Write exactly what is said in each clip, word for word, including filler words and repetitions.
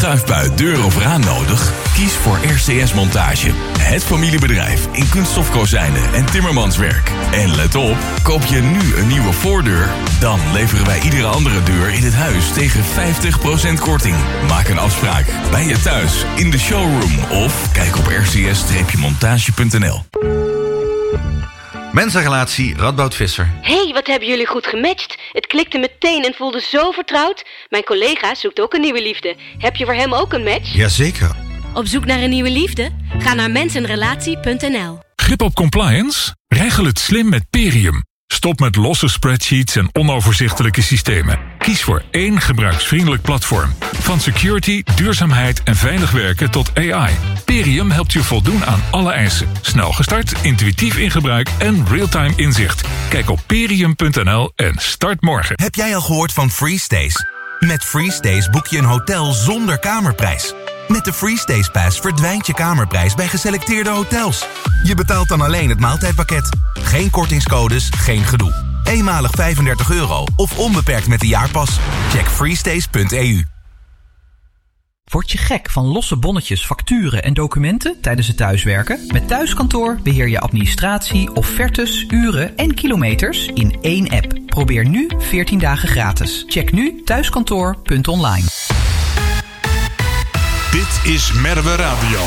schuifbui, deur of raam nodig? Kies voor R C S Montage. Het familiebedrijf in kunststofkozijnen en timmermanswerk. En let op, koop je nu een nieuwe voordeur? Dan leveren wij iedere andere deur in het huis tegen vijftig procent korting. Maak een afspraak bij je thuis, in de showroom of kijk op r c s montage punt n l. Mensenrelatie Radboud Visser. Hey, wat hebben jullie goed gematcht? Het klikte meteen en voelde zo vertrouwd. Mijn collega zoekt ook een nieuwe liefde. Heb je voor hem ook een match? Jazeker. Op zoek naar een nieuwe liefde? Ga naar mensenrelatie punt n l. Grip op compliance? Regel het slim met Perium. Stop met losse spreadsheets en onoverzichtelijke systemen. Kies voor één gebruiksvriendelijk platform. Van security, duurzaamheid en veilig werken tot A I. Perium helpt je voldoen aan alle eisen. Snel gestart, intuïtief in gebruik en real-time inzicht. Kijk op perium punt n l en start morgen. Heb jij al gehoord van FreeStays? Met FreeStays boek je een hotel zonder kamerprijs. Met de FreeStays Pass verdwijnt je kamerprijs bij geselecteerde hotels. Je betaalt dan alleen het maaltijdpakket. Geen kortingscodes, geen gedoe. Eenmalig vijfendertig euro of onbeperkt met de jaarpas. Check freestays punt e u. Word je gek van losse bonnetjes, facturen en documenten tijdens het thuiswerken? Met Thuiskantoor beheer je administratie, offertes, uren en kilometers in één app. Probeer nu veertien dagen gratis. Check nu thuiskantoor punt online. Dit is Merwe Radio.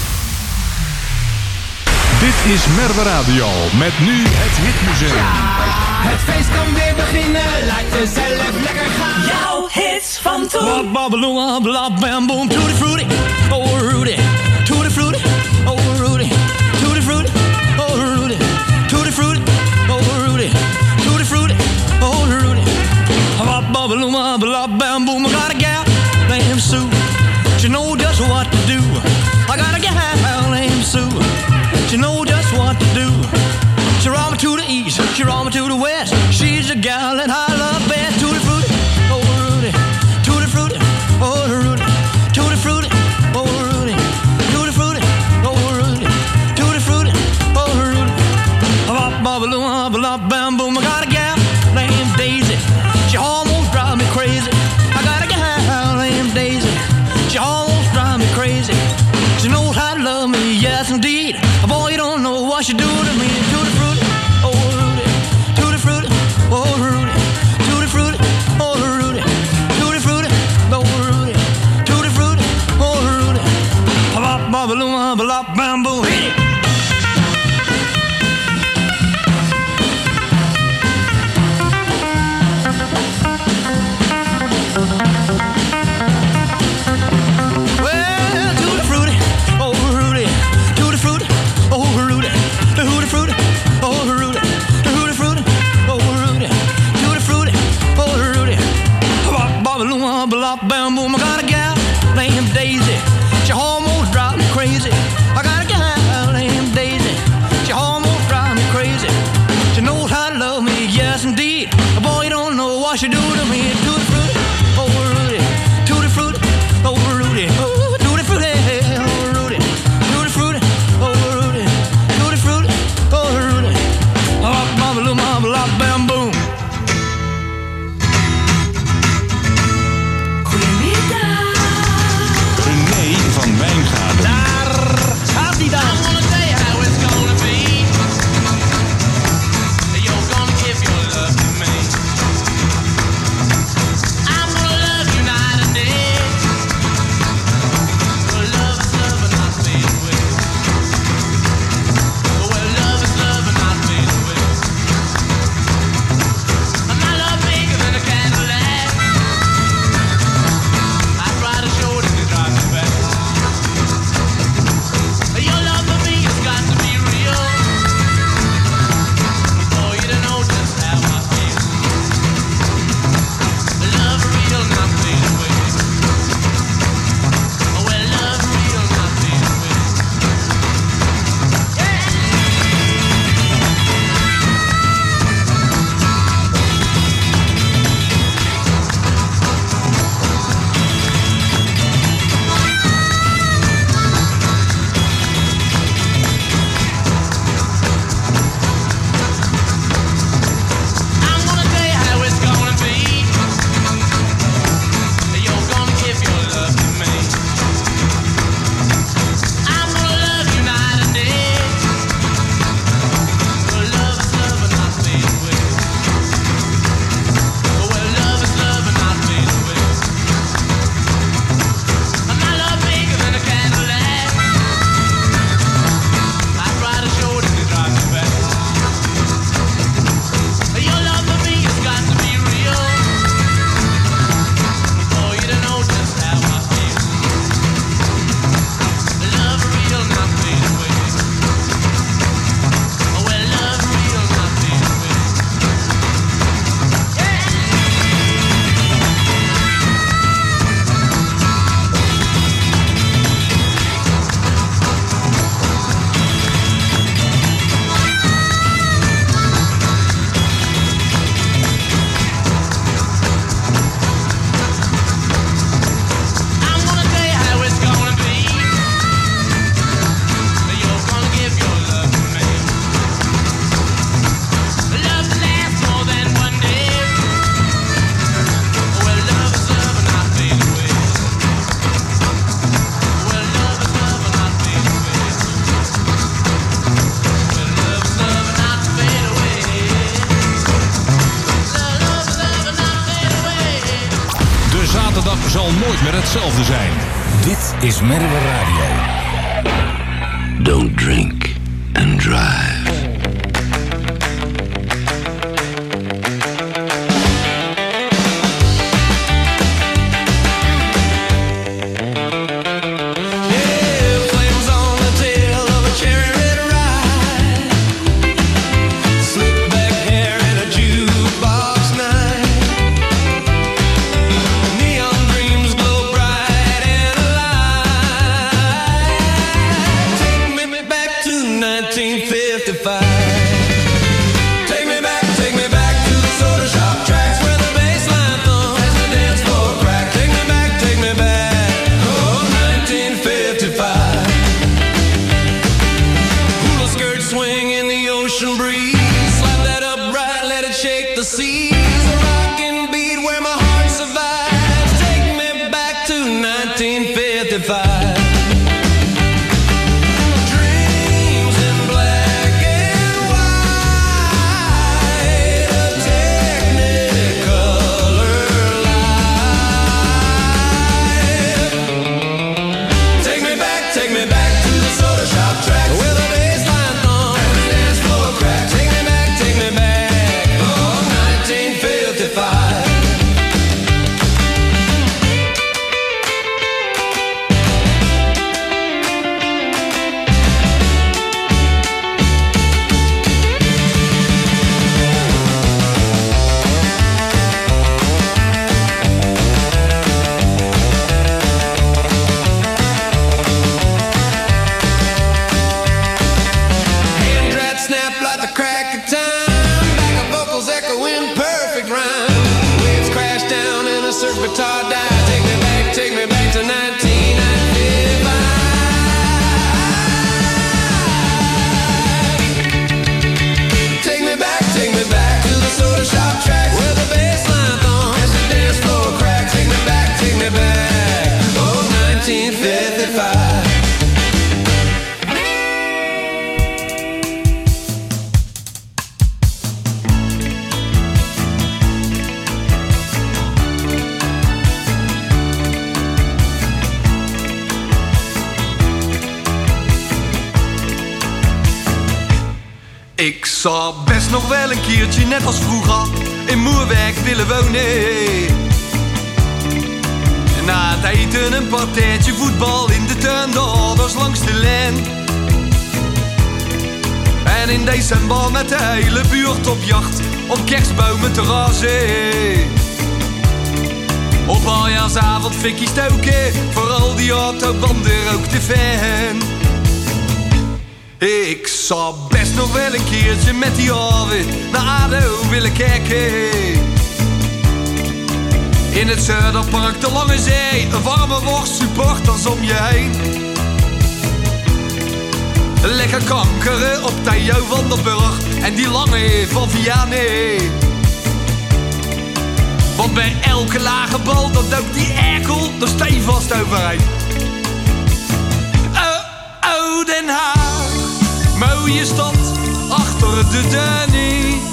Dit is Merwe Radio met nu het Hitmuseum. Ja, het feest kan weer beginnen, laat jezelf lekker gaan. Jouw hits van toen. Babaloa, bla bam boom, tutti frutti, oh Rudy, tutti frutti, oh Rudy, tutti frutti, oh Rudy, tutti frutti, oh Rudy, tutti frutti, oh Rudy. Babaloa, bla bam boom, I got a gal named Sue. She know just what to do. I got a gal named Sue. She know just what to do. She roll me to the east, she roll me to the west. She's a gal that I love best. Tutti frutti, oh Rudy, tutti frutti, oh Rudy, tutti frutti, oh Rudy, tutti frutti, oh Rudy, tutti frutti, oh Rudy. Bop bop bop bop bam boom. I got a gal named Daisy. She almost drives me crazy. I got a gal named Daisy. She almost drives me crazy. She knows how to love me, yes indeed. Boy, you don't know what she do to me. Tutti frutti, oh Rudy, tutti frutti, oh Rudy, tutti frutti, oh Rudy, tutti frutti, oh Rudy, tutti frutti, oh Rudy. Bop bop bop bop bam boom. Hit it. Bam boom, I got a gal named Daisy. She almost drives me crazy. I got a gal named Daisy. She almost drives me crazy. She knows how to love me, yes indeed. Boy, you don't know what she do to me. Tutti frutti, oh Rudy, tutti frutti, oh Rudy, oh tutti frutti, oh Rudy, tutti frutti, oh Rudy, tutti frutti, oh Rudy. Bop bop bop bop bam boom. Van Wijngaarden. Daar hetzelfde zijn. Dit is Merwe Radio. Don't drink and drive. Ik zou best nog wel een keertje, net als vroeger, in Moerwijk willen wonen. Na het eten een partijtje voetbal in de tuin, de ouders langs de lijn. En in december met de hele buurt op jacht, op kerstbomen te razen. Op aljaarsavond fikkie stoken, vooral die autobanden rookte fan. Ik zou best nog wel een keertje met die Arvid naar ADO willen kijken. In het Zuiderpark, de Lange Zee, een warme worst, supporters om je heen. Lekker kankeren op Theo van der Burg en die lange van Vianney. Want bij elke lage bal, dat duikt die erkel er stevast overheen. Oh, oh, Den Haag, mooie stad achter de Danny.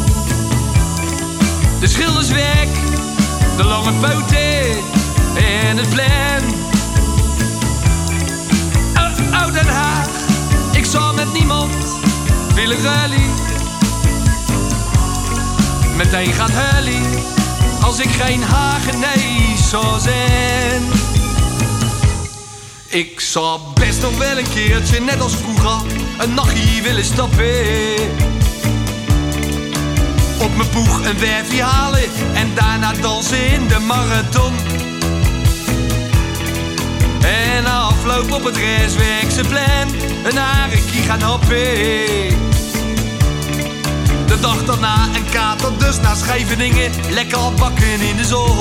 De Schildersweg, de lange poten en het plein. Oh, oh, Den Haag, ik zou met niemand willen rally. Meteen gaat hully als ik geen Hagenees zou zijn. Ik zou best nog wel een keertje, net als vroeger, een nachtje willen stappen. Op mijn poeg een werfje halen en daarna dansen in de marathon. En na afloop op het Rijswijkse plein een harekie gaan happen. De dag daarna een kater, dus naar Scheveningen, lekker bakken in de zon.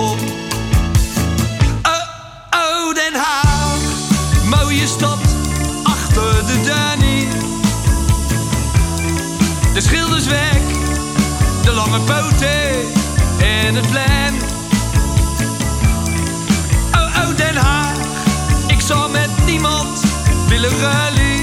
Oh, oh, Den Haag, mooie stad achter de Danny. De Schildersweg, de lange poten en het plein. Oh, oh, Den Haag, ik zou met niemand willen rally.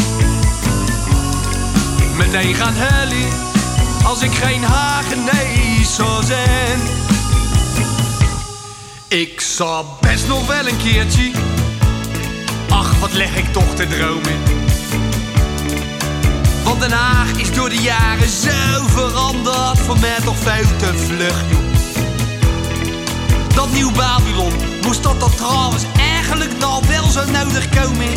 Meteen gaan hully als ik geen Hagenees zou zijn. Ik zou best nog wel een keertje. Ach, wat leg ik toch te dromen. Want Den Haag is door de jaren zo veranderd. Voor mij toch veel te vlug, joh. Dat nieuw Babylon, moest dat dan trouwens eigenlijk nou wel zo nodig komen?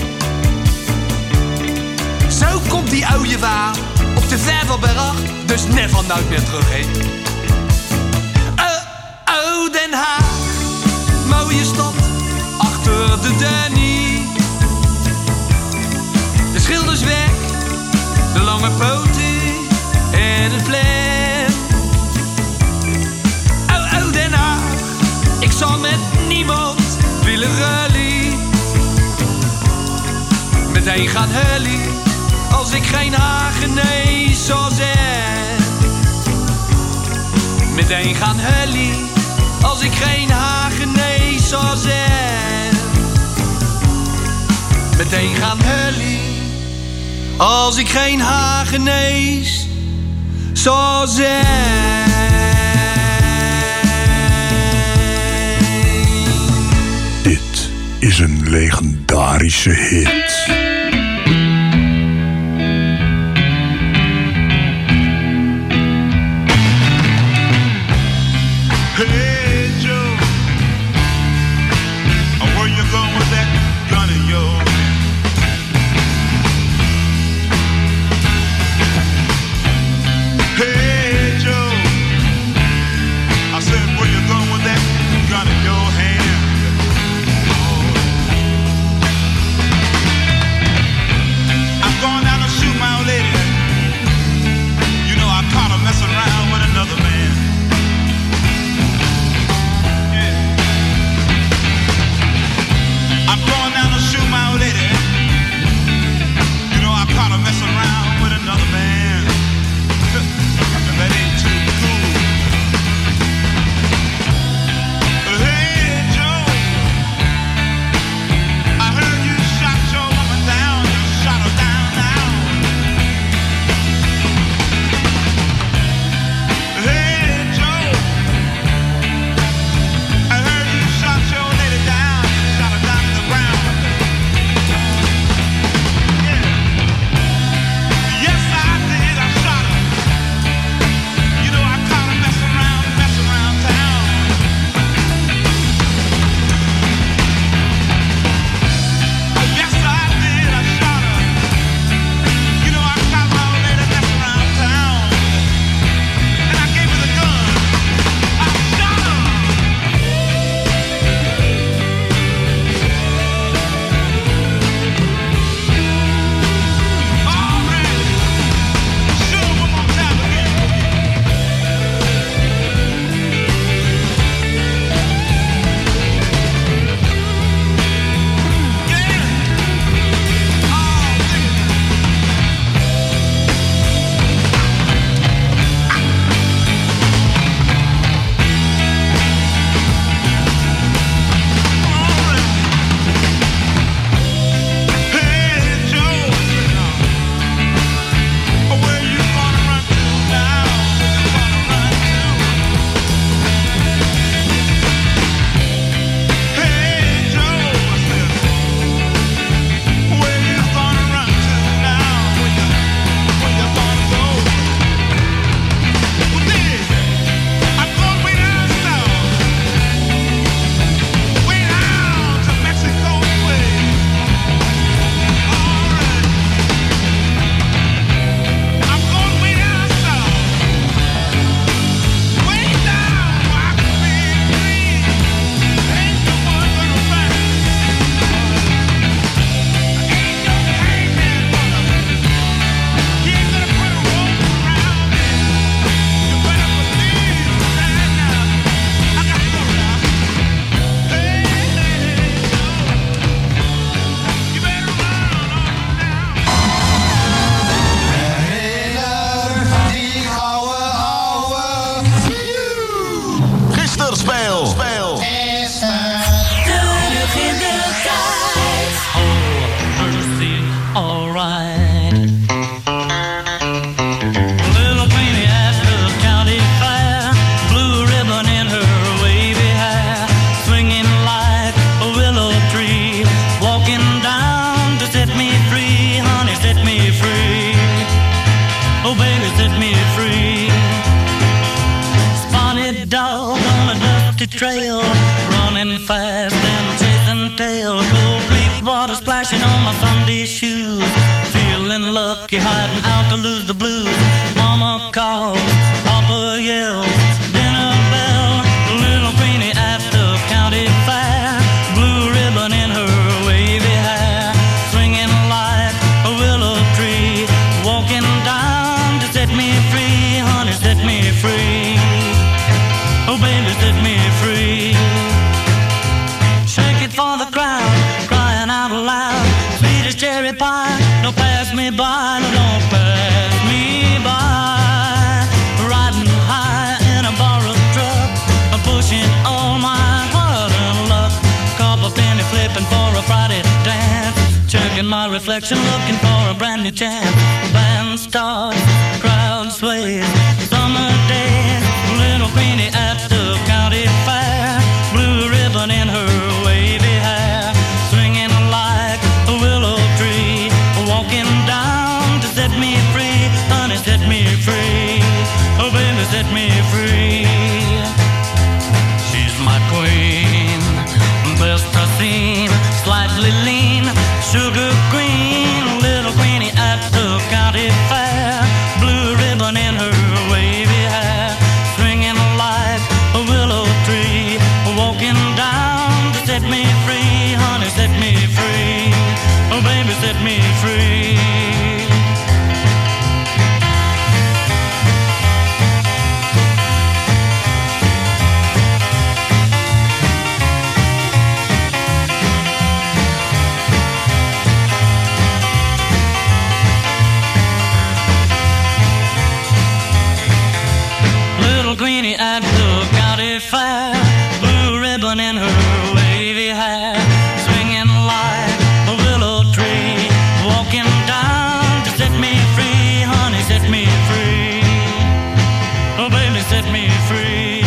Zo komt die oude waar op de Verdelberg, dus never nooit meer terug, heen. Oh, oh, Den Haag, mooie stad, achter de Danny. De schilders weg, de lange poten en het plein. Oh, oh, Den Haag, ik zal met niemand willen rally. Meteen gaan hully, als ik geen Hagenees zou zijn. Meteen gaan hully, als ik geen Hagenees zou zijn. Meteen gaan hully, als ik geen Hagenees zou zijn. Dit is een legendarische hit. Hey Joe, where you going with that gun of yours? Hey Joe, I said where you going with that gun in your hand? Sweet water splashing on my Sunday shoes. Feeling lucky, hiding out to lose the blues. Mama calls, Papa yells, dinner bell. Little Queenie at the county fair. Blue ribbon in her wavy hair. Swinging like a willow tree. Walking down to set me free. Honey, set me free. Oh, baby, set me free. Shake it for the crowd, crying out loud. Sweet as cherry pie, don't pass me by, no, don't pass me by. Riding high in a borrowed truck, pushing all my heart and luck. Couple penny flipping for a Friday dance. Checking my reflection, looking for a brand new chance. Band starts, crowd sways, summer days. Little Queenie at the county fair. Blue ribbon in her wavy hair. Swinging like a willow tree. Walking down to set me free. Honey, set me free. Oh, baby, set me free. She's my queen, best I've seen. Slightly lean, sugar green. Little Queenie at the county fair. Blue ribbon in her wavy hair. Swinging like a willow tree. Walking down to set me free. Honey, set me free. Oh, baby, set me free. Little Queenie at the county fair. Blue ribbon in her wavy hair. Swinging like a willow tree. Walking down to set me free. Honey, set me free. Oh, baby, set me free.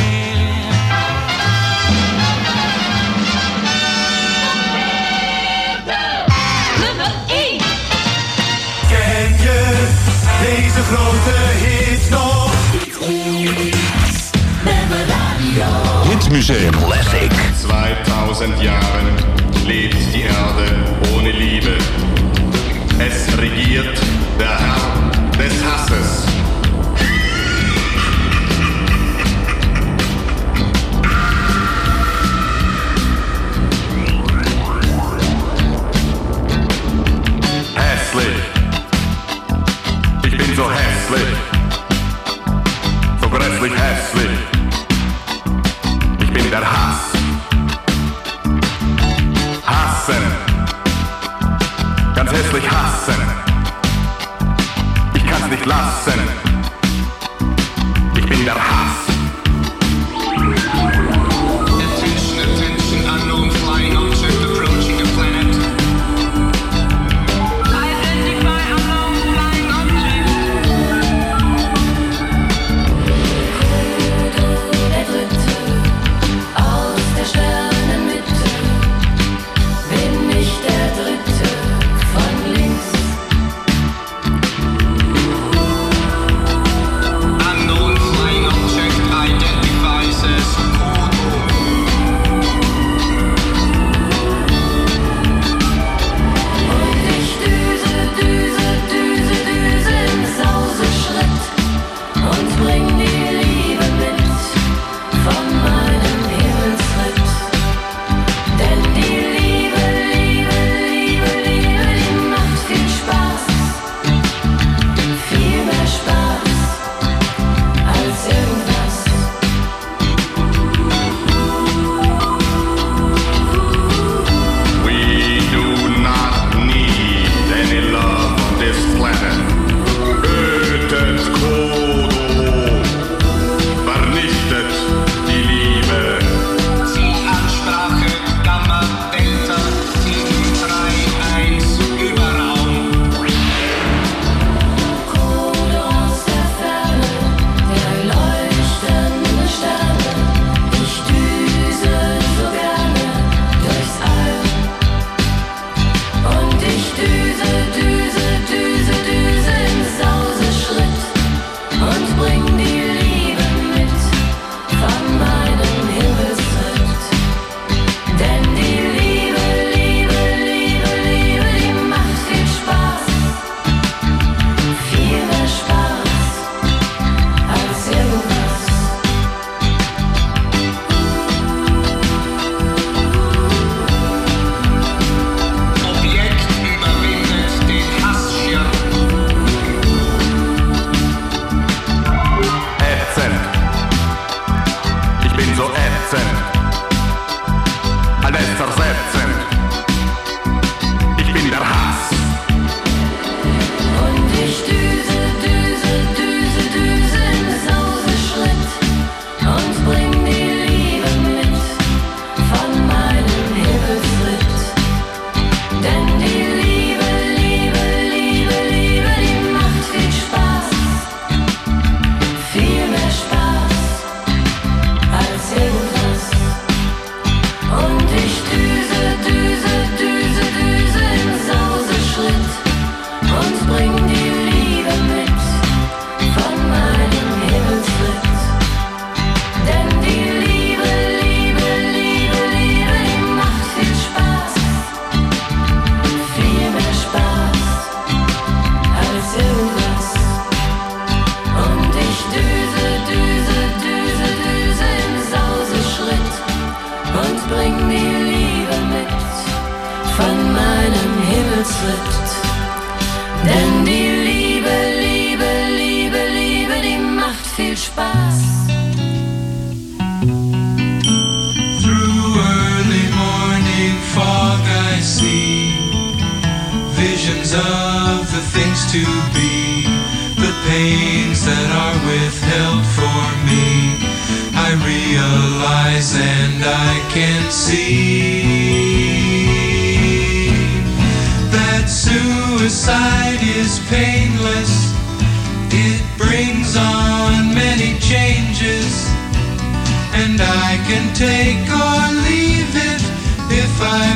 Nummer één. Ken je deze grote hit nog? Hitmuseum Classic. zweitausend Jahren lebt die Erde ohne Liebe. Es regiert der Herr des Hasses. Hässlich. Ich bin so hässlich. So grässlich hässlich. Ich bin der Hass. Hassen. Ganz hässlich hassen. Ich kann's nicht lassen. Ich bin der Hass. Attention, attention, unknown flying object approaching the planet. Identify unknown flying object. Der Dritte aus der Sternenmitte. Bin ich der Dritte von links. Unknown flying object Fortschritt. Denn die Liebe, Liebe, Liebe, Liebe, die macht viel Spaß. Through early morning fog I see visions of the things to be, the pains that are withheld for me. I realize and I can see that suicide is painless. It brings on many changes, and I can take or leave it if I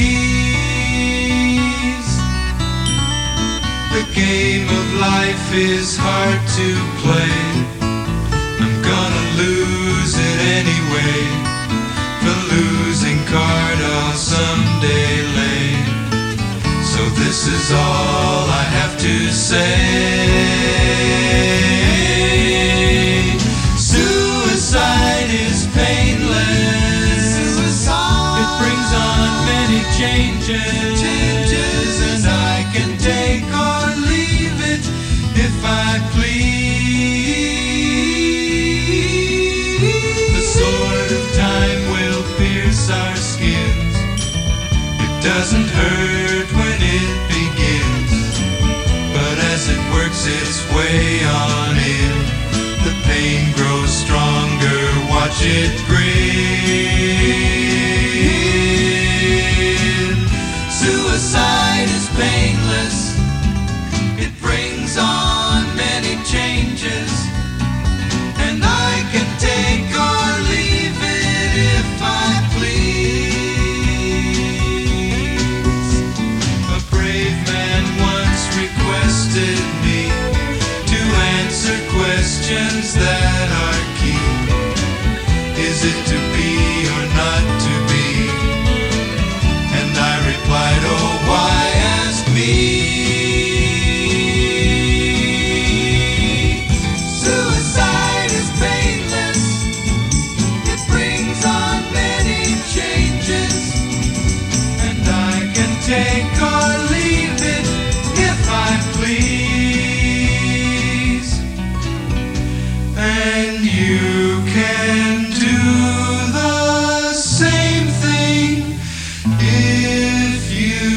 please. The game of life is hard to play. I'm gonna lose it anyway. The losing card I'll someday lay. So this is all I have to say. Suicide is painless. Suicide. It brings on many changes. Changes. And I can take or leave it if I please. The sword of time will pierce our skins. It doesn't hurt when it begins, but as it works its way on in, the pain grows stronger, watch it grin. Suicide is painless. It brings on many changes, and I can take or leave it if I please. A brave man once requested me to answer questions that are key. Is it to be or not to be? And I replied, oh, why ask me? Suicide is painless. It brings on many changes, and I can take or leave it if I please. And you can do the same thing if you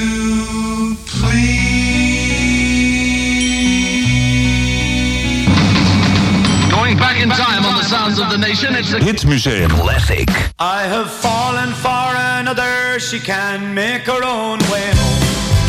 please. Going back in time on the sounds of the nation, it's a Hitmuseum Classic. I have fallen for another, she can make her own way home.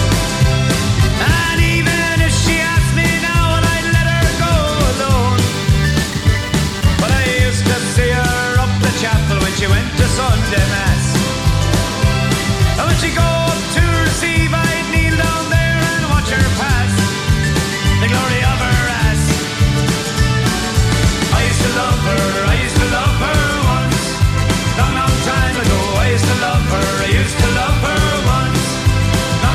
And even if she asked me now, I'd let her go alone. But I used to see her up the chapel when she went to Sunday Mass. And when she go up to receive, I'd kneel down there and watch her pass. The glory of her ass. I used to love her, I used to love her once. Long, long time ago, I used to love her, I used to love her once.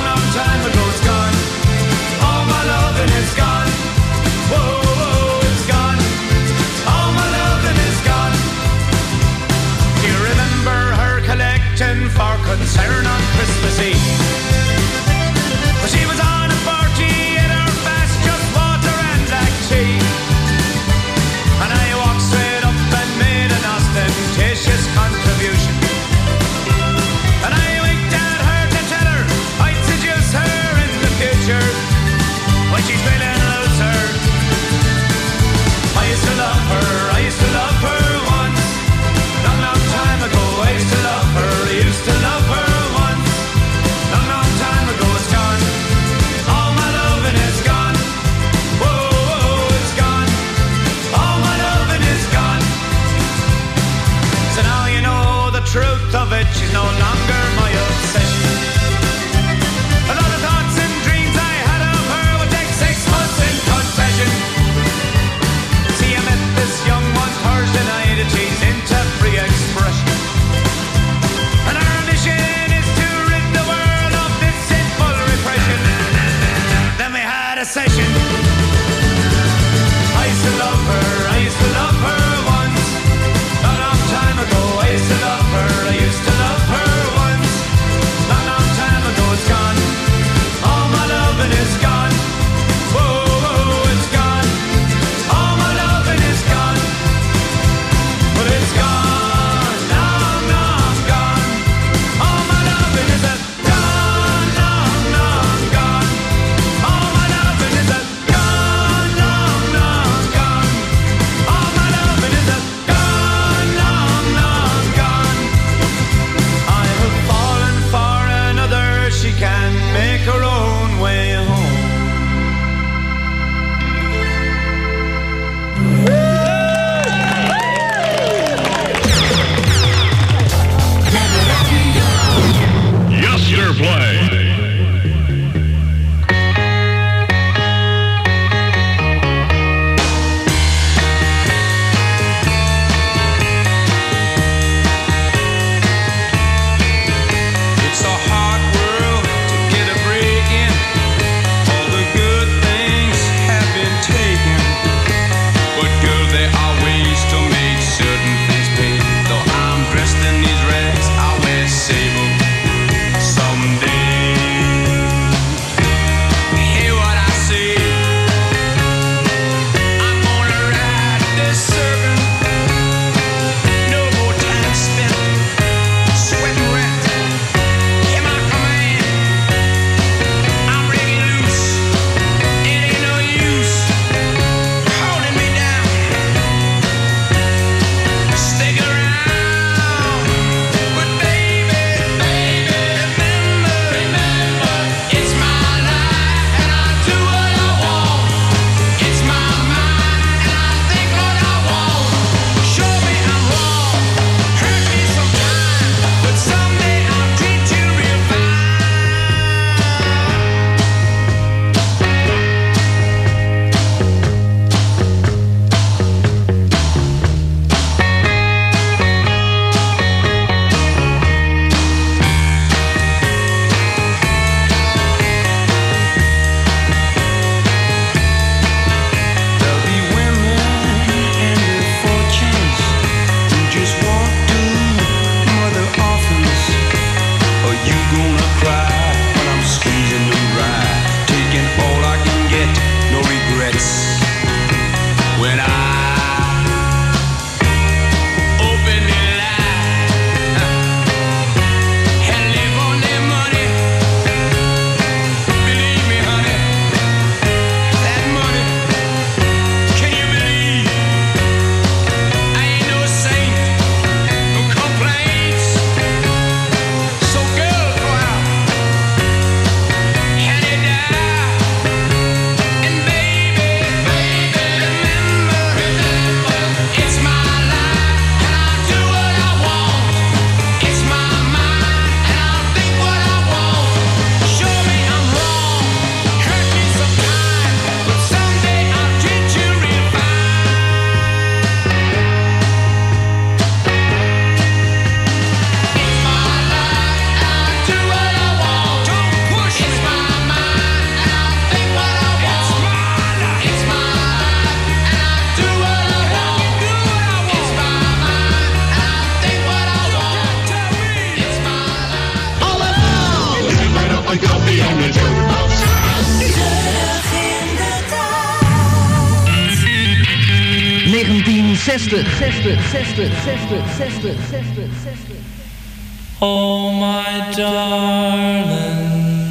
zestig, zestig, zestig, zestig, zestig, zestig, zestig. Oh my darling,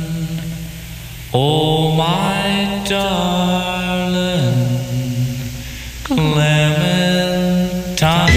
oh my darling, Clementine.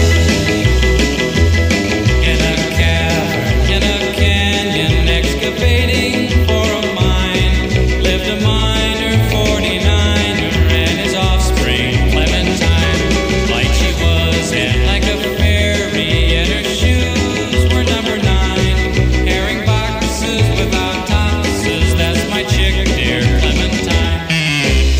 In a cavern, in a canyon, excavating for a mine, lived a miner, forty-nine, and his offspring, Clementine. Light she was and like a fairy, and her shoes were number nine. Herring boxes without topses, that's my chick, dear Clementine.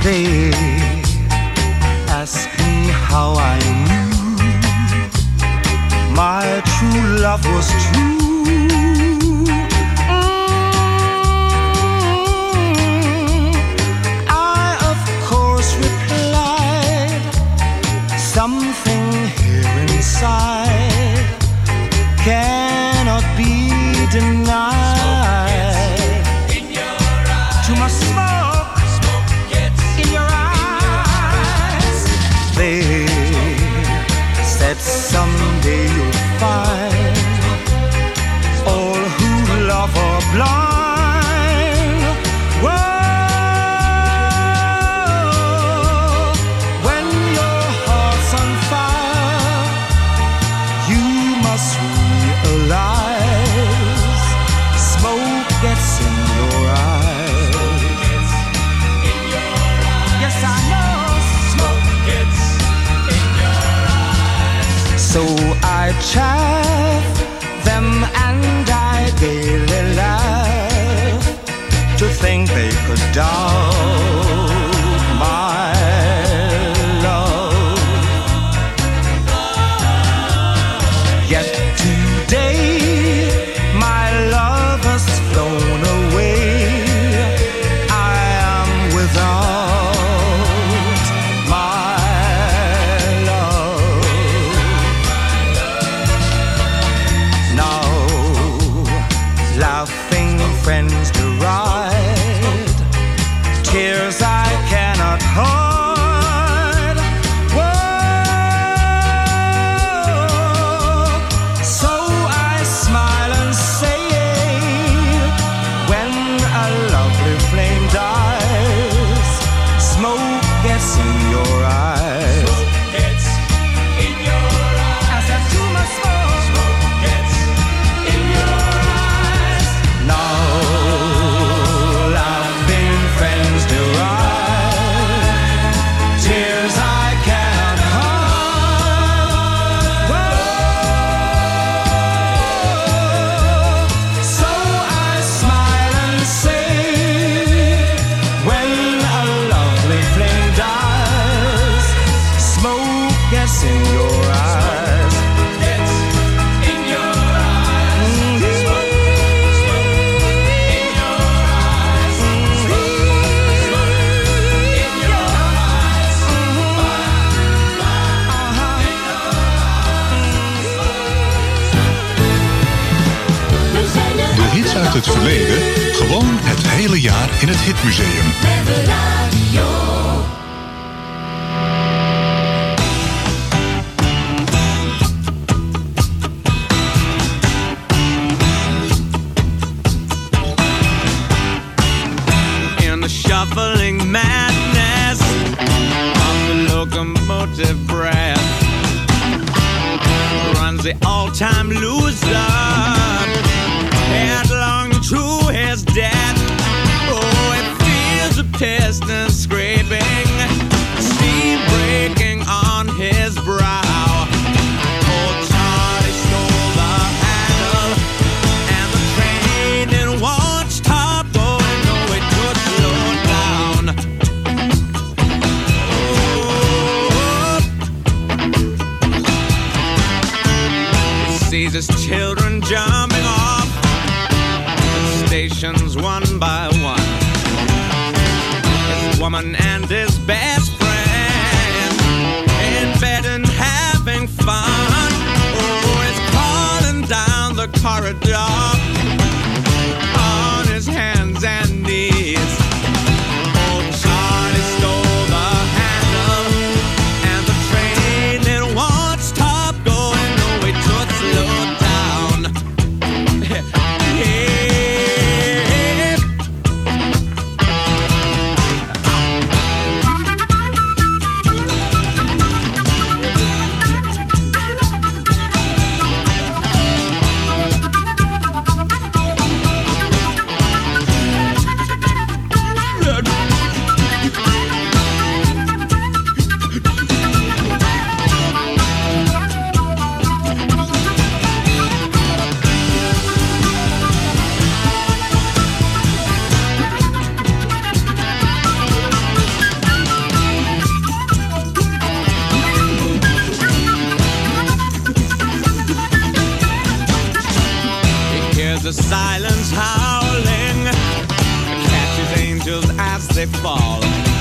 They ask me how I knew my true love was true. Mm, I of course replied, something here inside cannot be denied. In your eyes. Too much smoke, smoke gets in your eyes. They said someday you'll find all who love are blind. Whoa, when your heart's on fire, you must realize smoke gets in your eyes. Yes, I know smoke gets in your eyes. So I chaff them and I gaily laugh to think they could doubt my love. Yet today my love has flown away. I am without my love. Now laughing friends deride tears I cannot hide. Whoa, so I smile and say, when a lovely flame dies, smoke gets in your eyes. Smoke gets in your eyes. I said too much smoke. Smoke gets in your eyes. Now laughing friends deride tears I cannot hide. Whoa, so I smile and say, when a lovely flame dies, smoke gets in your eyes. Gets in your eyes. Smoke, smoke in your eyes. Smoke, smoke in your eyes. De hits uit het verleden, gewoon het hele jaar in het Hitmuseum. In the shuffling madness of the locomotive breath runs the all-time loser headlong to his death. Oh, it feels a piston scraping, steam breaking on his brow. Old Charlie stole the handle, and the train it won't stop going. No, it could slow down. Oh, he sees his children jumping off stations one by one. His woman and his best friend in bed and having fun. Oh, he's crawling down the corridor on his hands and knees. Old Charlie stole the handle, and the train it won't stop going. No, it could slow down. angels as they fall.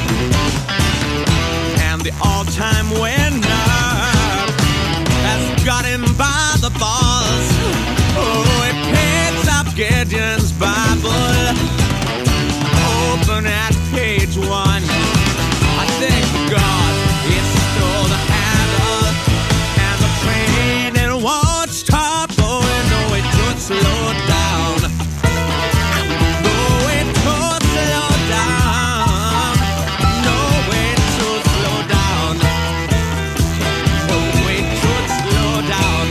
And the all-time winner has got him by the balls. Oh, he picks up Gideon's Bible, open at page one. I thank God he stole the handle, and the train it won't stop. Oh, no, it could slow down. No, it could slow down. No, it could slow down. No, it could slow down.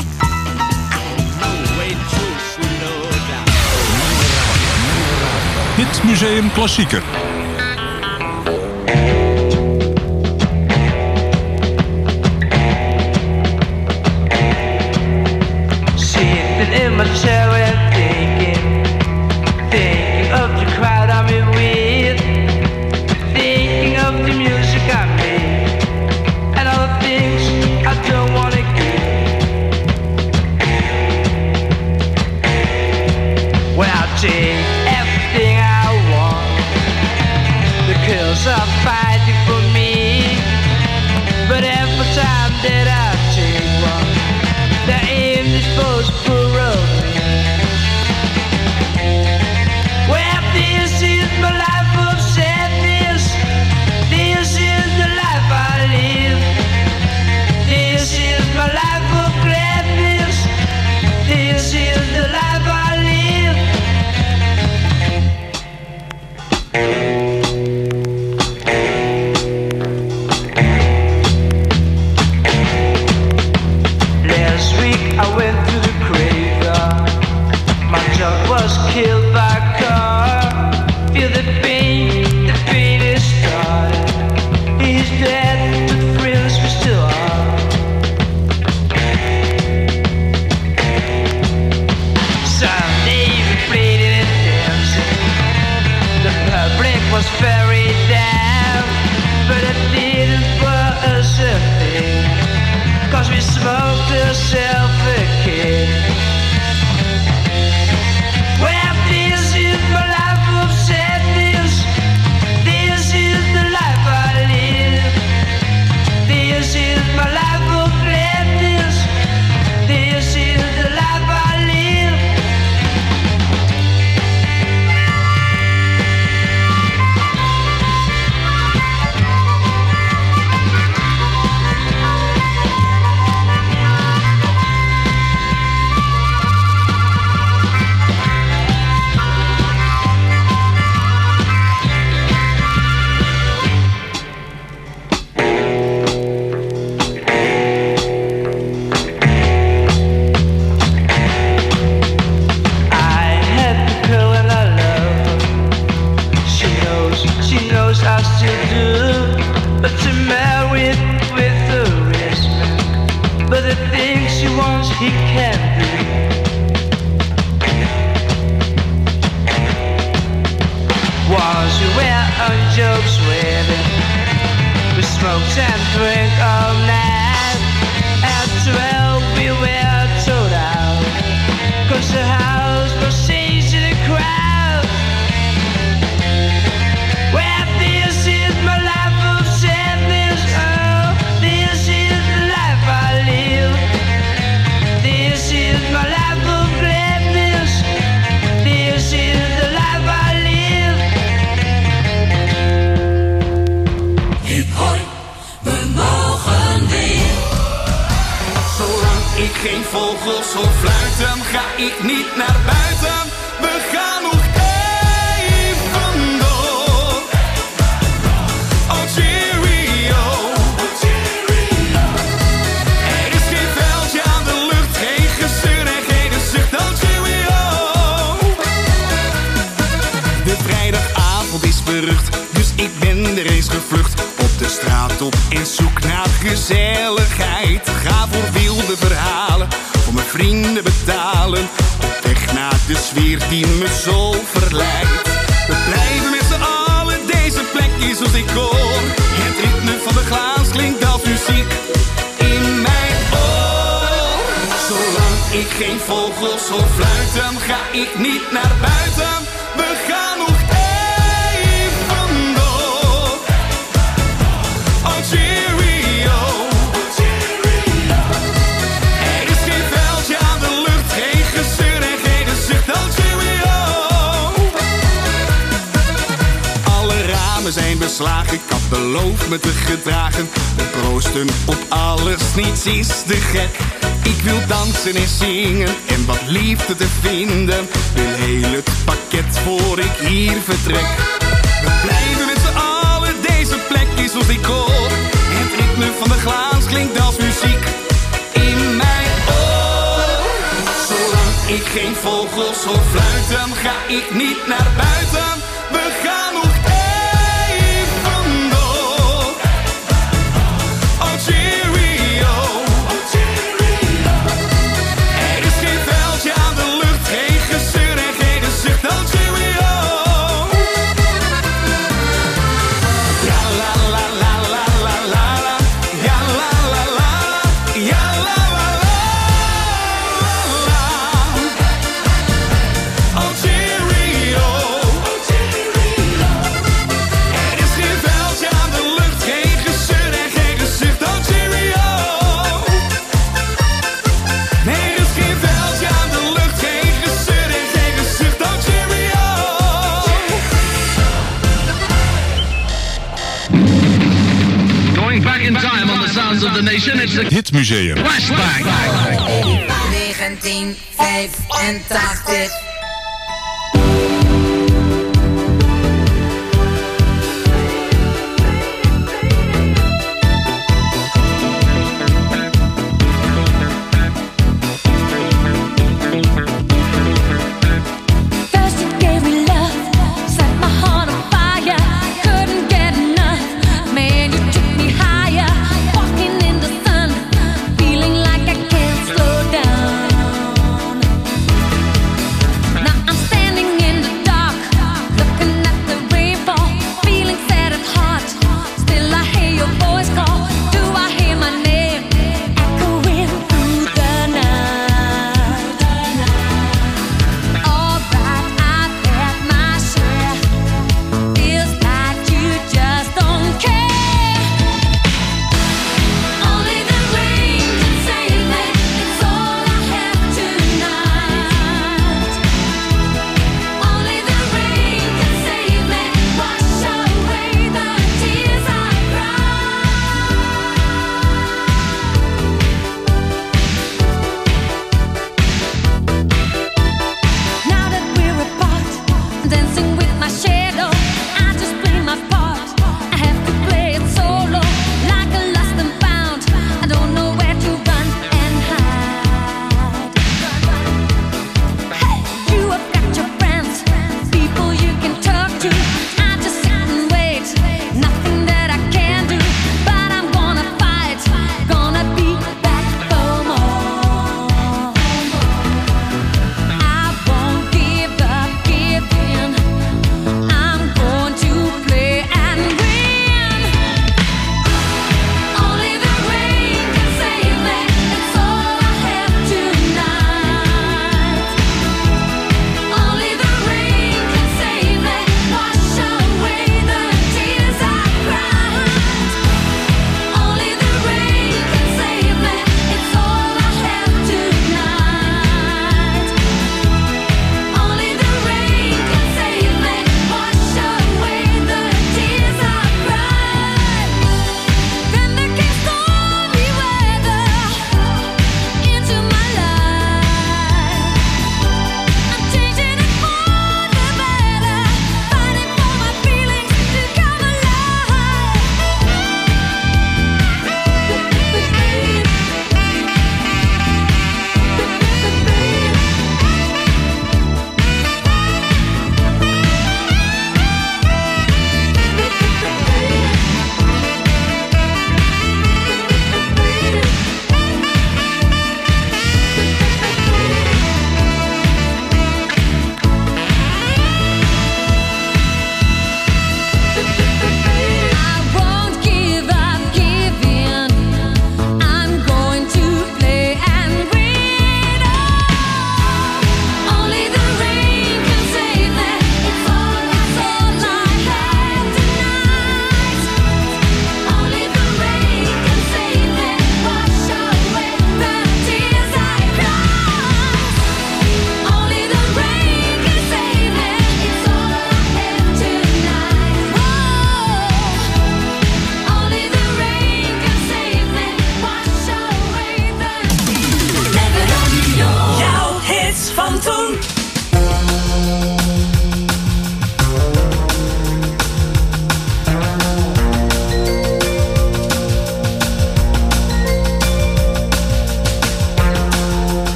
No, it could slow down. Hitmuseum Klassieker. In my chair and thinking, thinking of the crowd I'm in with, thinking of the music I made, and all the things I don't wanna give. Well, I'll take everything I want. The girls are fighting for me, but every time that I take one, they're in this post for me. Well, this is my life of sadness. This is the life I live. This is my life of gladness. This is the life I live. Last week I went to the graveyard. My dog was killed by a car. Feel the pain, the pain is started. He's dead, but friends we still are. Sunday we played it and dancing. The public was very down, but it didn't for us a thing, 'cause we smoked ourselves a kick. Well, this is my life of sadness. This is the life I live. This is my life of gladness. This is the life I live. I still do, but to marry with the rest man, but the things she wants he can't do. Once we were on Joe's wedding, we smoked and drank all night. At twelve we were told out, 'cause the house was seized in a crowd. Well, this is my life of sadness. Oh, this is the life I live. This is my life of gladness. This is the life I live. Hip hoi, we mogen weer. Zolang ik geen vogels hoor fluiten, ga ik niet naar buiten. We gaan nog even door. Oh cheerio. Er is geen veldje aan de lucht, geen gezeur en geen zucht. Oh cheerio. De vrijdagavond is berucht, dus ik ben er eens gevlucht. Op de straat op in zoek naar gezelligheid. Ga voor wilde verhalen, voor mijn vrienden betalen. Op weg naar de sfeer die me zo verleidt. We blijven met z'n allen, deze plek is als ik hoor. Het ritme van de glaas klinkt als muziek in mijn oor. Zolang ik geen vogels hoor fluiten, ga ik niet naar buiten. We gaan nog even ramen zijn beslagen. Ik had beloofd me te gedragen. We proosten op alles, niets is te gek. Ik wil dansen en zingen en wat liefde te vinden. Wil heel het pakket voor ik hier vertrek. We blijven met z'n allen, deze plek is ons decor. Het ritme van de glaas klinkt als muziek in mijn oor. Zolang ik geen vogels hoor fluiten, ga ik niet naar buiten. We gaan nog even door. Oh cheerio. Er is geen veldje aan de lucht, geen gezeur en geen gezicht. Oh cheerio. Ja la la la la la la la. Ja la la la la. Ja la la la la. Oh cheerio. Er is geen veldje aan de lucht, geen gezeur en geen gezicht. Oh cheerio. Nee, er is geen veldje aan de lucht, geen gezeur en geen gezicht. Oh cheerio. Going back in time on the sounds of the nation, it's a Hitmuseum. flashback. negentien vijfentachtig. First you gave me love, set my heart on fire. Couldn't get enough, man, you took me higher. Walking in the sun, feeling like I can't slow down. Now I'm standing in the dark,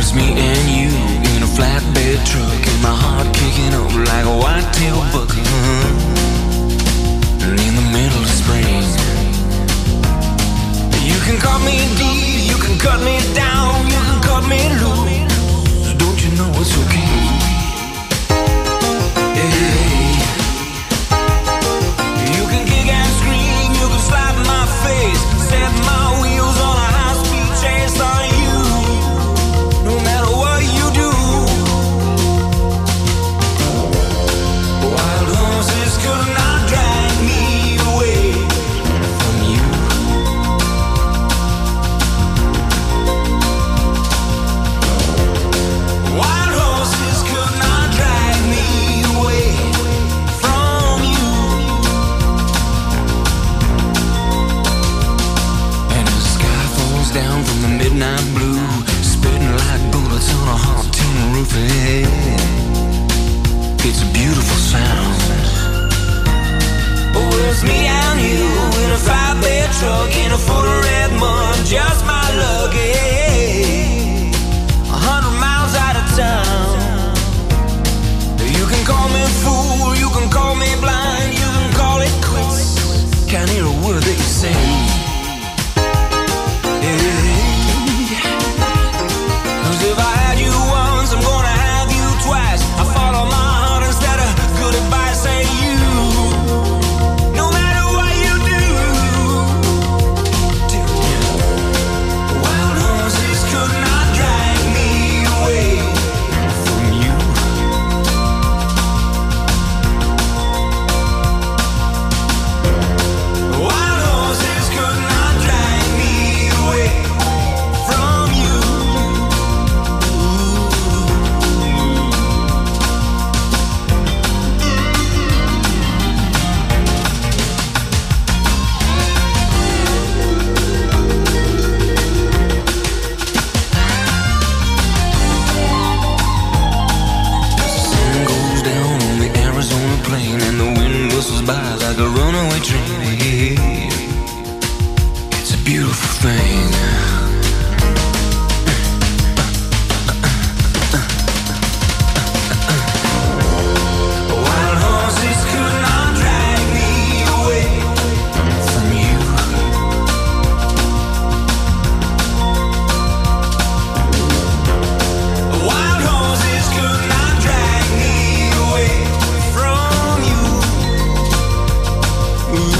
was me and you in a flatbed truck, and my heart kicking up like a white-tailed buck. And in the middle of spring, you can cut me deep, you can cut me down, you can cut me loose. Don't you know it's okay? Hey, you can kick and scream, you can slap my face, set my wheels on a high-speed chase on you. No matter what you do, wild horses could not drag me away from you. Wild horses could not drag me away from you. And the sky falls down from the midnight blue, spitting like bullets on a hot tin roof. Hey, it's a beautiful sound. Oh, it's me and you in a five-bed truck in a foot of red mud, just my luck. Hey, a hundred miles out of town. You can call me fool, you can call me blind, you can call it quits. Can't hear a word that you say. Cause if I had you once, I'm gonna have you twice. I follow my heart instead of good advice. Say you, no matter what you do, wild horses could not drag me away from you. Wild horses could not drag me away from you. Sun goes down on the Arizona plain, and the wind whistles by like a runaway train. It's a beautiful thing. Wild horses could not drag me away from you. Wild horses could not drag me away from you.